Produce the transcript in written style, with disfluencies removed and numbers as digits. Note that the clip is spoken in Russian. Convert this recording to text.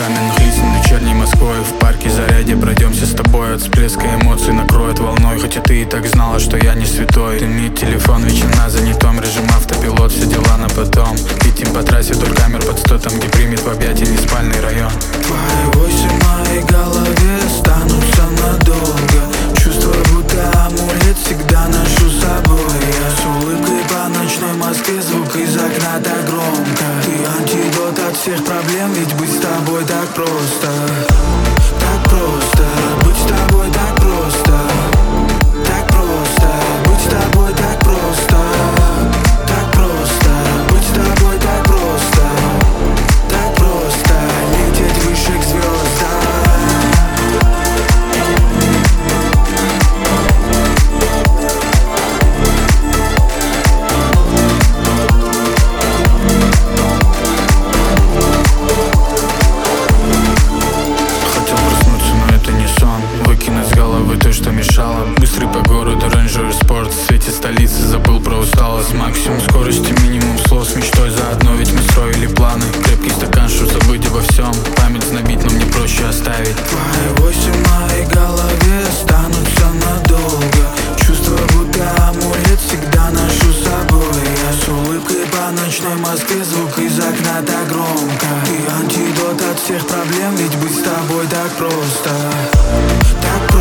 каменных лиц над вечерней Москвой. В парке Зарядье пройдемся с тобой. От всплеска эмоций накроет волной. Хотя ты и так знала, что я не святой. Дымит телефон, вечно на занятом. Режим автопилот, все дела на потом. Летим по трассе вдоль камер под 100, там где примет в объятия неспальный район. Твои войсы в моей голове останутся надолго. Чувство, будто амулет всегда ношу с собой. Я с улыбкой по ночной Москве, звук из окна так громко. Ты антидот от всех проблем, ведь быть с тобой так просто. Так просто, быть с тобой так просто. Так просто, быть с тобой так просто. Так просто, быть с тобой так просто. Так просто, лететь выше к звездам. Хотел проснуться, но это не сон. Выкинуть с головы то, что мешало. Быстрый по городу рейнджер спорт. В свете столицы забыл про усталость. Максимум скорости, минимум слов. С мечтой заодно, ведь мы строили планы. Крепкий стакан, чтоб забыть обо всем. Память знобит, но мне проще оставить. Твои войсы в моей голове останутся надолго. Чувство, будто амулет всегда ношу с собой. Я с улыбкой по ночной Москве, звук из окна так громко. Ты антидот от всех проблем, ведь быть с тобой так просто. Так